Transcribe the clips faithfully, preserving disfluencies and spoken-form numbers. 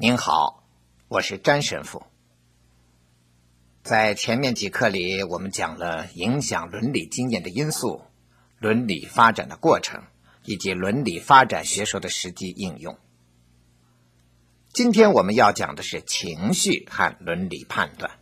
您好，我是詹神父。在前面几课里，我们讲了影响伦理经验的因素、伦理发展的过程，以及伦理发展学说的实际应用。今天我们要讲的是情绪和伦理判断。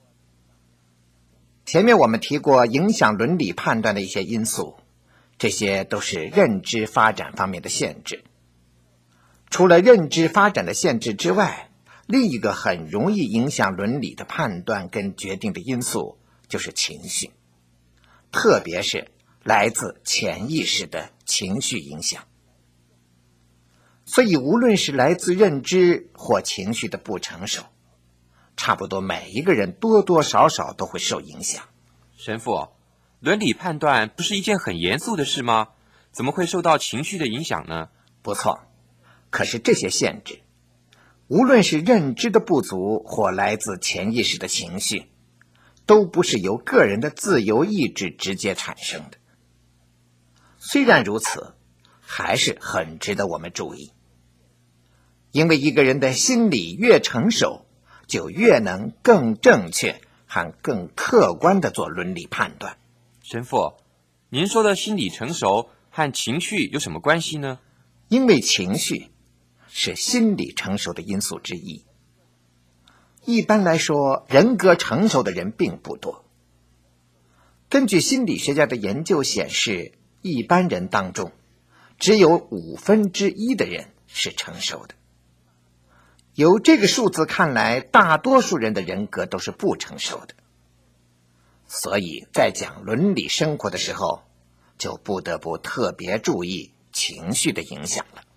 前面我们提过影响伦理判断的一些因素，这些都是认知发展方面的限制。除了认知发展的限制之外，另一个很容易影响伦理的判断跟决定的因素就是情绪，特别是来自潜意识的情绪影响。所以无论是来自认知或情绪的不成熟，差不多每一个人多多少少都会受影响。 神父，伦理判断不是一件很严肃的事吗？怎么会受到情绪的影响呢？ 不错，可是这些限制，无论是认知的不足或来自潜意识的情绪，都不是由个人的自由意志直接产生的。虽然如此，还是很值得我们注意。因为一个人的心理越成熟，就越能更正确和更客观地做伦理判断。 神父，您说的心理成熟和情绪有什么关系呢？ 因为情绪是心理成熟的因素之一。一般来说，人格成熟的人并不多。根据心理学家的研究显示，一般人当中只有五分之一的人是成熟的。由这个数字看来，大多数人的人格都是不成熟的。所以在讲伦理生活的时候，就不得不特别注意情绪的影响了。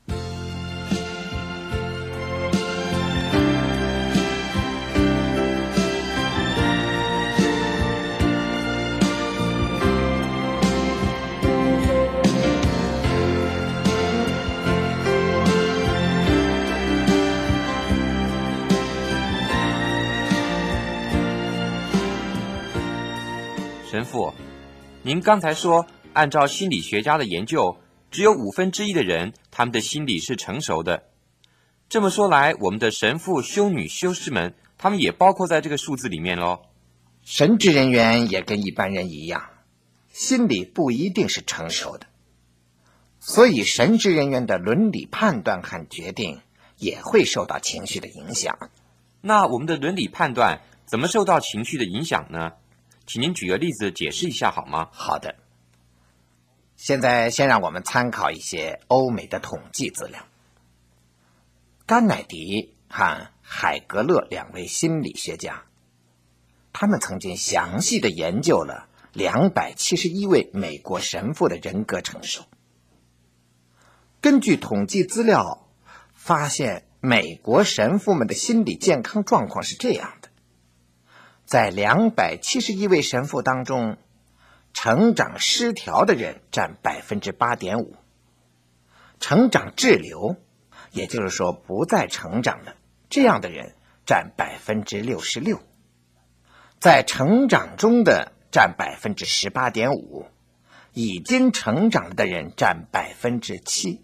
神父，您刚才说，按照心理学家的研究，只有五分之一的人，他们的心理是成熟的。这么说来，我们的神父、修女、修士们，他们也包括在这个数字里面咯。 神职人员也跟一般人一样，心理不一定是成熟的，所以神职人员的伦理判断和决定也会受到情绪的影响。 那我们的伦理判断怎么受到情绪的影响呢？请您举个例子解释一下好吗？ 好的，现在先让我们参考一些欧美的统计资料。甘乃迪和海格勒两位心理学家，他们曾经详细的研究了两百七十一位美国神父的人格成熟。根据统计资料发现，美国神父们的心理健康状况是这样的：在两百七十一位神父当中，成长失调的人占 百分之八点五， 成长滞留，也就是说不再成长的这样的人占 百分之六十六， 在成长中的占 百分之十八点五， 已经成长了的人占 百分之七。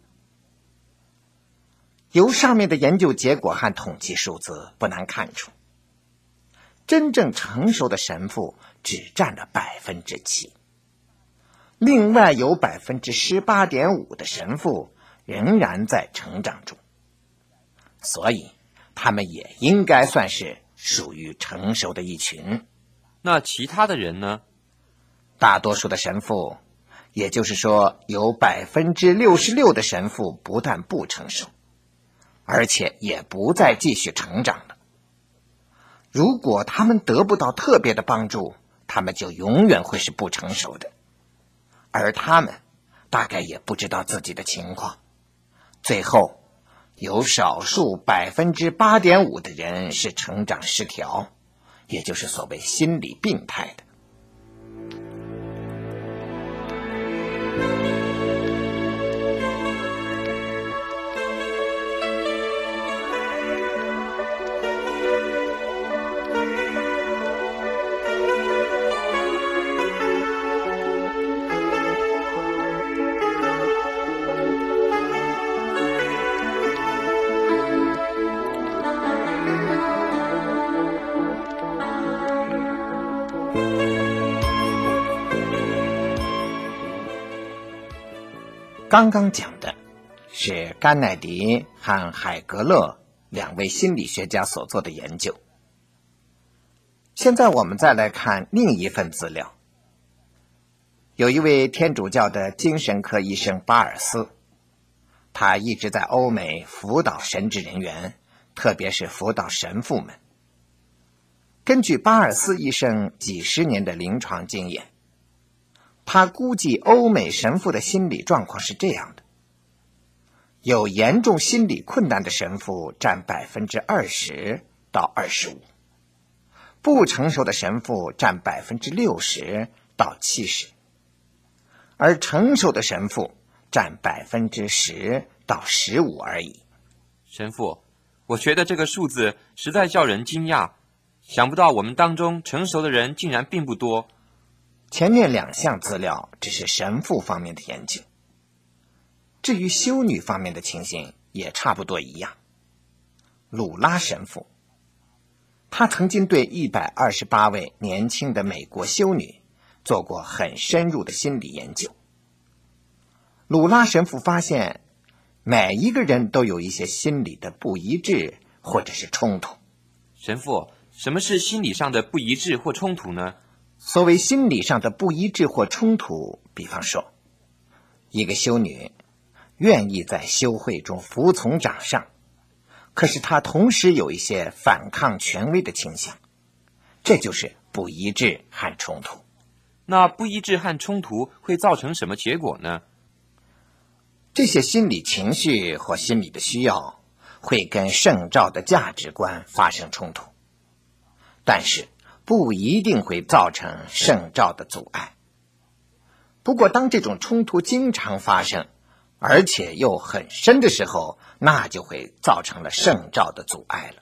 由上面的研究结果和统计数字不难看出，真正成熟的神父只占了 百分之七， 另外有 百分之十八点五 的神父仍然在成长中，所以他们也应该算是属于成熟的一群。 那其他的人呢？ 大多数的神父，也就是说有 百分之六十六 的神父不但不成熟，而且也不再继续成长了。如果他们得不到特别的帮助，他们就永远会是不成熟的，而他们大概也不知道自己的情况。最后有少数 百分之八点五 的人是成长失调，也就是所谓心理病态的。 刚刚讲的是甘乃迪和海格勒两位心理学家所做的研究。现在我们再来看另一份资料。有一位天主教的精神科医生巴尔斯，他一直在欧美辅导神职人员，特别是辅导神父们。根据巴尔斯医生几十年的临床经验，他估计欧美神父的心理状况是这样的：有严重心理困难的神父占 百分之二十到二十五， 不成熟的神父占 百分之六十到七十， 而成熟的神父占 百分之十到十五 而已。 神父，我觉得这个数字实在叫人惊讶，想不到我们当中成熟的人竟然并不多。 前面两项资料只是神父方面的研究，至于修女方面的情形也差不多一样。鲁拉神父，他曾经对一百二十八位年轻的美国修女做过很深入的心理研究。鲁拉神父发现，每一个人都有一些心理的不一致或者是冲突。 神父，什么是心理上的不一致或冲突呢？ 所谓心理上的不一致或冲突，比方说，一个修女愿意在修会中服从长上，可是她同时有一些反抗权威的倾向，这就是不一致和冲突。 那不一致和冲突会造成什么结果呢？ 这些心理情绪或心理的需要会跟圣召的价值观发生冲突，但是不一定会造成圣召的阻碍。不过当这种冲突经常发生，而且又很深的时候，那就会造成了圣召的阻碍了。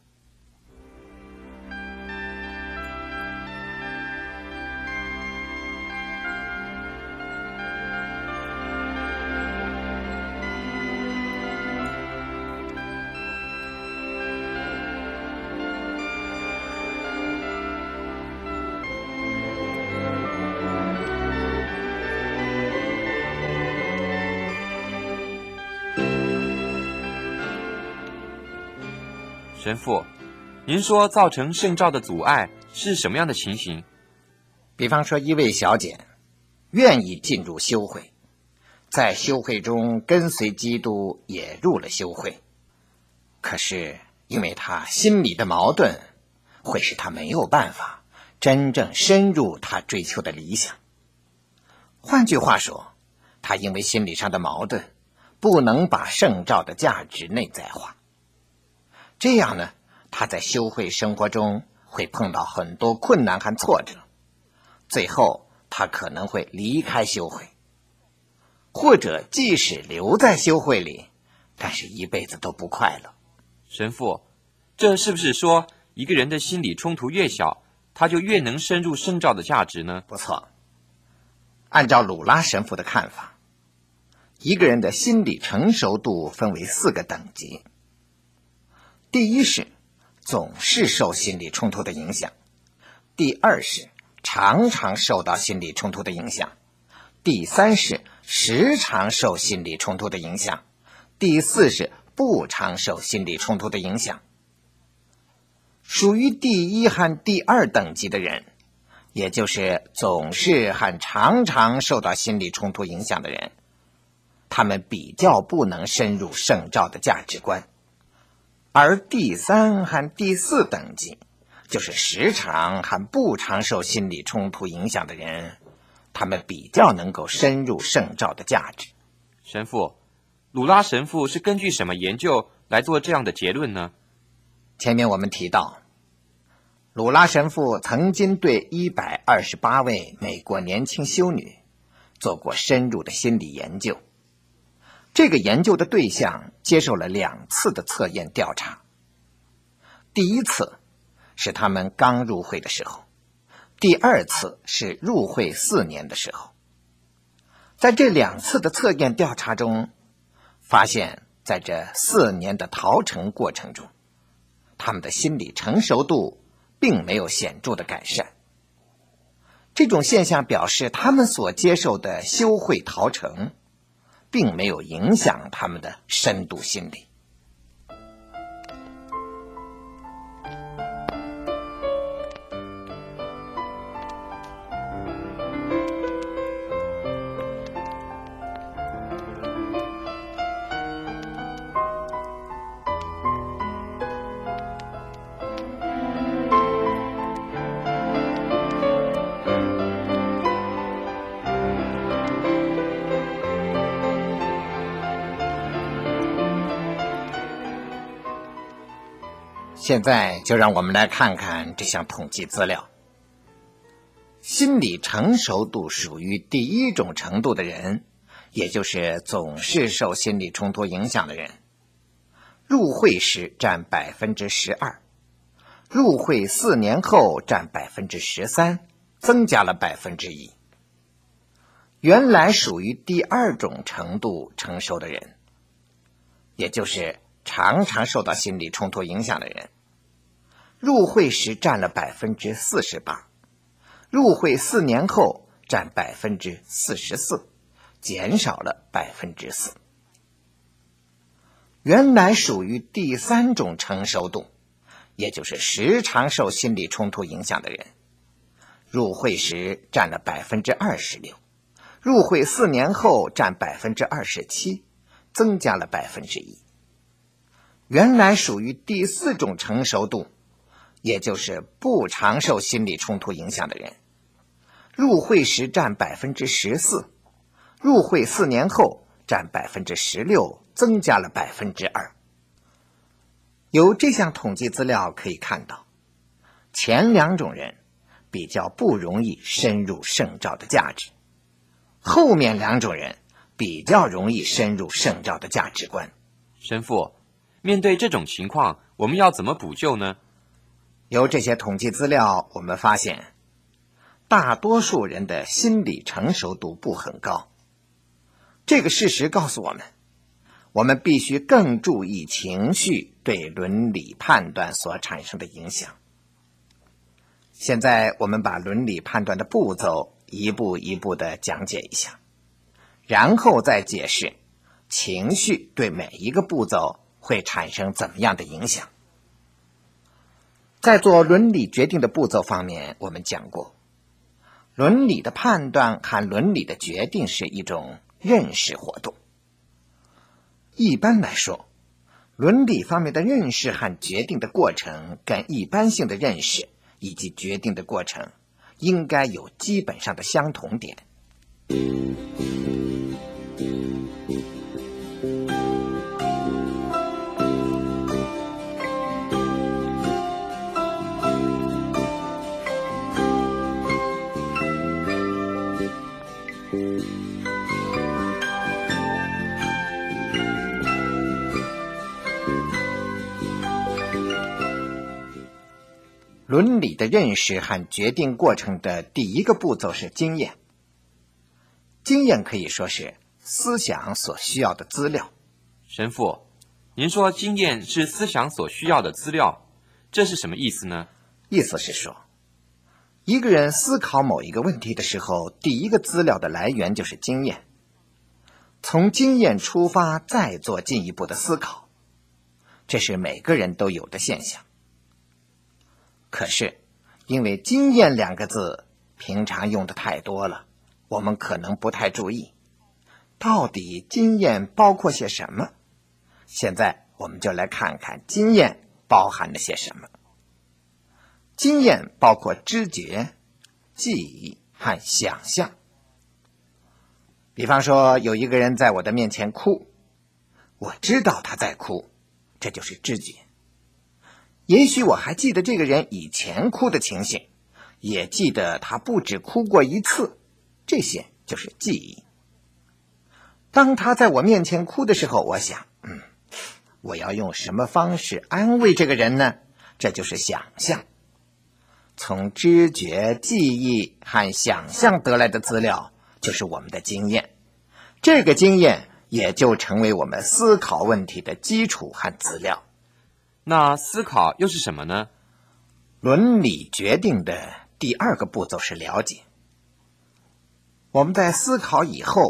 神父，您说造成圣召的阻碍是什么样的情形？ 比方说，一位小姐愿意进入修会，在修会中跟随基督，也入了修会，可是因为她心里的矛盾，会使她没有办法真正深入她追求的理想。换句话说，她因为心理上的矛盾，不能把圣召的价值内在化。这样呢，他在修会生活中会碰到很多困难和挫折，最后他可能会离开修会，或者即使留在修会里，但是一辈子都不快乐。 神父，这是不是说一个人的心理冲突越小，他就越能深入圣召的价值呢？ 不错，按照鲁拉神父的看法，一个人的心理成熟度分为四个等级。第一是总是受心理冲突的影响，第二是常常受到心理冲突的影响，第三是时常受心理冲突的影响，第四是不常受心理冲突的影响。属于第一和第二等级的人，也就是总是和常常受到心理冲突影响的人，他们比较不能深入圣召的价值观。而第三和第四等级，就是时常和不常受心理冲突影响的人，他们比较能够深入圣召的价值。 神父，鲁拉神父是根据什么研究来做这样的结论呢？ 前面我们提到，鲁拉神父曾经对一百二十八位美国年轻修女做过深入的心理研究。这个研究的对象接受了两次的测验调查。第一次是他们刚入会的时候，第二次是入会四年的时候。在这两次的测验调查中，发现在这四年的陶成过程中，他们的心理成熟度并没有显著的改善。这种现象表示他们所接受的修会陶成并没有影响他们的深度心理。现在就让我们来看看这项统计资料。心理成熟度属于第一种程度的人，也就是总是受心理冲突影响的人，入会时占 百分之十二， 入会四年后占 百分之十三， 增加了 百分之一。 原来属于第二种程度成熟的人，也就是常常受到心理冲突影响的人，入会时占了 百分之四十八， 入会四年后占 百分之四十四， 减少了 百分之四。 原来属于第三种成熟度，也就是时常受心理冲突影响的人，入会时占了 百分之二十六， 入会四年后占 百分之二十七， 增加了 百分之一。 原来属于第四种成熟度，也就是不常受心理冲突影响的人，入会时占 百分之十四， 入会四年后占 百分之十六， 增加了 百分之二。 由这项统计资料可以看到，前两种人比较不容易深入圣召的价值，后面两种人比较容易深入圣召的价值观。 神父，面对这种情况，我们要怎么补救呢？ 由这些统计资料，我们发现大多数人的心理成熟度不很高。这个事实告诉我们，我们必须更注意情绪对伦理判断所产生的影响。现在我们把伦理判断的步骤一步一步地讲解一下，然后再解释情绪对每一个步骤会产生怎么样的影响。在做伦理决定的步骤方面，我们讲过，伦理的判断和伦理的决定是一种认识活动。一般来说，伦理方面的认识和决定的过程跟一般性的认识以及决定的过程应该有基本上的相同点。伦理的认识和决定过程的第一个步骤是经验。经验可以说是思想所需要的资料。 神父，您说经验是思想所需要的资料，这是什么意思呢？ 意思是说，一个人思考某一个问题的时候，第一个资料的来源就是经验，从经验出发再做进一步的思考，这是每个人都有的现象。可是因为经验两个字平常用的太多了，我们可能不太注意到底经验包括些什么。现在我们就来看看经验包含了些什么。经验包括知觉、记忆和想象。比方说，有一个人在我的面前哭，我知道他在哭，这就是知觉。也许我还记得这个人以前哭的情形，也记得他不止哭过一次，这些就是记忆。当他在我面前哭的时候，我想，嗯，我要用什么方式安慰这个人呢？这就是想象。从知觉、记忆和想象得来的资料，就是我们的经验。这个经验也就成为我们思考问题的基础和资料。 那思考又是什么呢？ 伦理决定的第二个步骤是了解。我们在思考以后，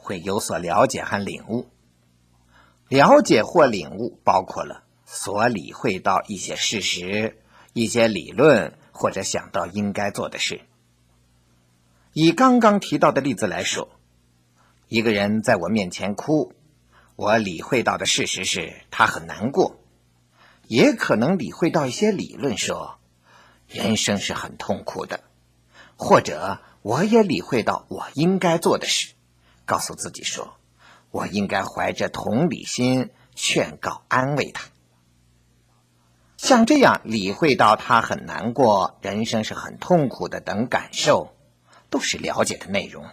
会有所了解和领悟。了解或领悟包括了所理会到一些事实、一些理论，或者想到应该做的事。以刚刚提到的例子来说，一个人在我面前哭，我理会到的事实是他很难过，也可能理会到一些理论说人生是很痛苦的，或者我也理会到我应该做的事，告诉自己说我应该怀着同理心劝告安慰他。像这样理会到他很难过，人生是很痛苦的等感受，都是了解的内容。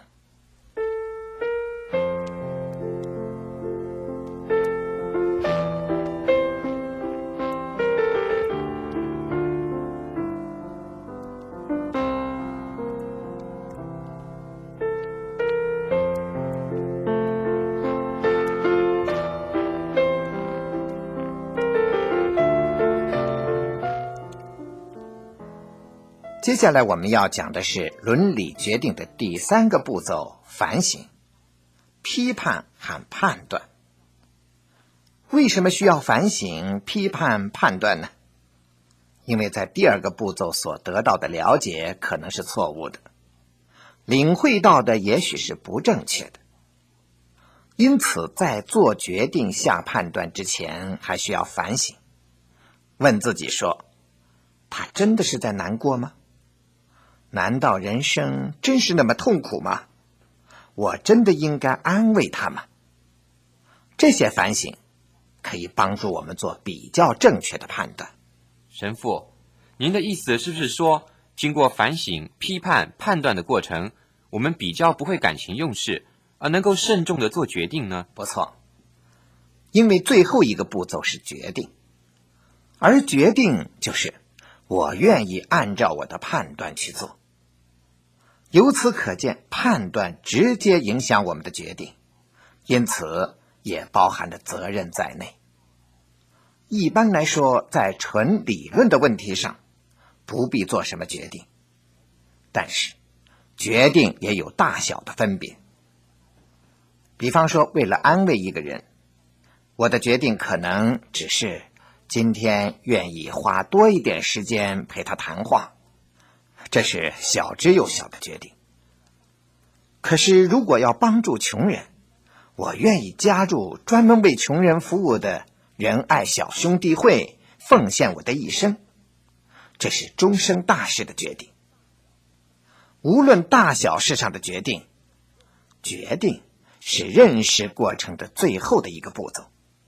接下来我们要讲的是伦理决定的第三个步骤，反省、批判和判断。为什么需要反省、批判、判断呢？因为在第二个步骤所得到的了解可能是错误的，领会到的也许是不正确的。因此在做决定下判断之前，还需要反省，问自己说，他真的是在难过吗？难道人生真是那么痛苦吗？我真的应该安慰他吗？这些反省可以帮助我们做比较正确的判断。 神父，您的意思是不是说，经过反省、批判、判断的过程，我们比较不会感情用事，而能够慎重地做决定呢？ 不错，因为最后一个步骤是决定，而决定就是我愿意按照我的判断去做。由此可见，判断直接影响我们的决定，因此也包含着责任在内。一般来说，在纯理论的问题上，不必做什么决定，但是决定也有大小的分别。比方说，为了安慰一个人，我的决定可能只是今天愿意花多一点时间陪他谈话，这是小之又小的决定。可是如果要帮助穷人，我愿意加入专门为穷人服务的仁爱小兄弟会，奉献我的一生，这是终生大事的决定。无论大小事上的决定，决定是认识过程的最后的一个步骤。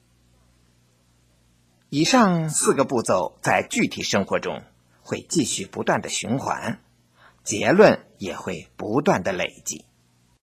以上四个步骤在具体生活中会继续不断的循环，结论也会不断的累积。